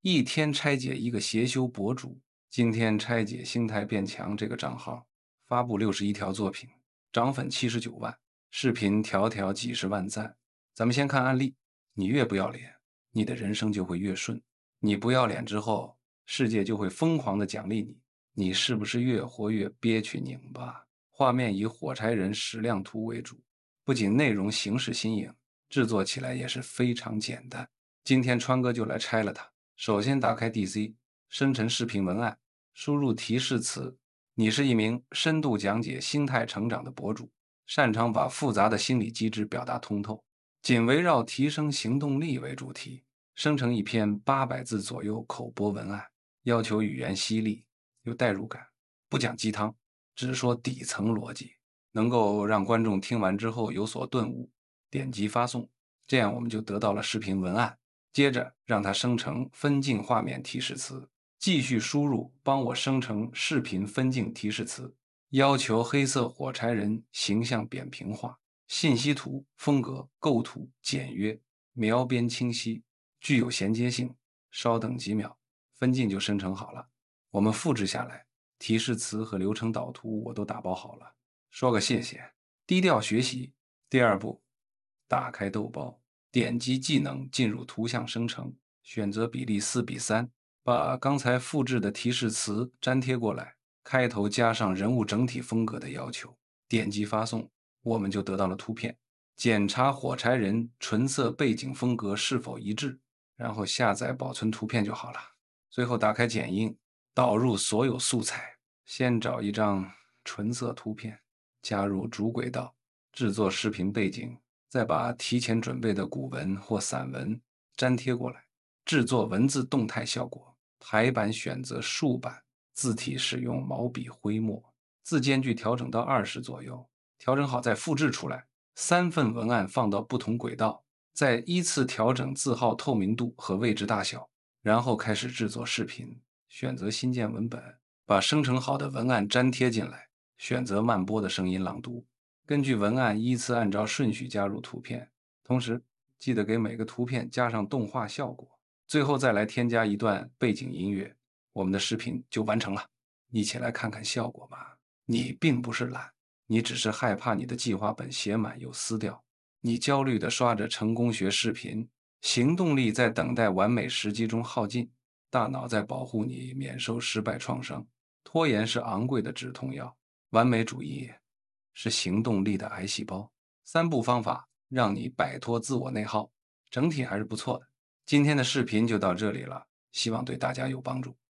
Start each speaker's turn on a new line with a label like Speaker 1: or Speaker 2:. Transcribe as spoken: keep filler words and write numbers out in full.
Speaker 1: 一天拆解一个邪修博主。今天拆解心态变强这个账号，发布六十一条作品，涨粉七十九万，视频条条几十万赞。咱们先看案例，你越不要脸，你的人生就会越顺。你不要脸之后，世界就会疯狂的奖励你。你是不是越活越憋屈拧巴？画面以火柴人矢量图为主，不仅内容形式新颖，制作起来也是非常简单。今天川哥就来拆了它。首先打开 D C， 生成视频文案，输入提示词。你是一名深度讲解心态成长的博主，擅长把复杂的心理机制表达通透，仅围绕提升行动力为主题，生成一篇八百字左右口播文案，要求语言犀利，有代入感，不讲鸡汤，只说底层逻辑，能够让观众听完之后有所顿悟。点击发送，这样我们就得到了视频文案。接着让它生成分镜画面提示词，继续输入帮我生成视频分镜提示词，要求黑色火柴人形象扁平化，信息图风格构图简约，描边清晰，具有衔接性。稍等几秒，分镜就生成好了。我们复制下来，提示词和流程导图我都打包好了。说个谢谢，低调学习。第二步，打开豆包，点击技能进入图像生成，选择比例四比三，把刚才复制的提示词粘贴过来，开头加上人物整体风格的要求，点击发送，我们就得到了图片。检查火柴人纯色背景风格是否一致，然后下载保存图片就好了。最后打开剪映，导入所有素材，先找一张纯色图片，加入主轨道，制作视频背景，再把提前准备的古文或散文粘贴过来，制作文字动态效果。排版选择竖版，字体使用毛笔灰墨，字间距调整到二十左右，调整好再复制出来。三份文案放到不同轨道，再依次调整字号透明度和位置大小，然后开始制作视频。选择新建文本，把生成好的文案粘贴进来，选择慢播的声音朗读，根据文案依次按照顺序加入图片，同时记得给每个图片加上动画效果，最后再来添加一段背景音乐，我们的视频就完成了。一起来看看效果吧。你并不是懒，你只是害怕你的计划本写满又撕掉，你焦虑地刷着成功学视频，行动力在等待完美时机中耗尽，大脑在保护你免受失败创伤。拖延是昂贵的止痛药，完美主义是行动力的癌细胞。三步方法让你摆脱自我内耗，整体还是不错的。今天的视频就到这里了，希望对大家有帮助。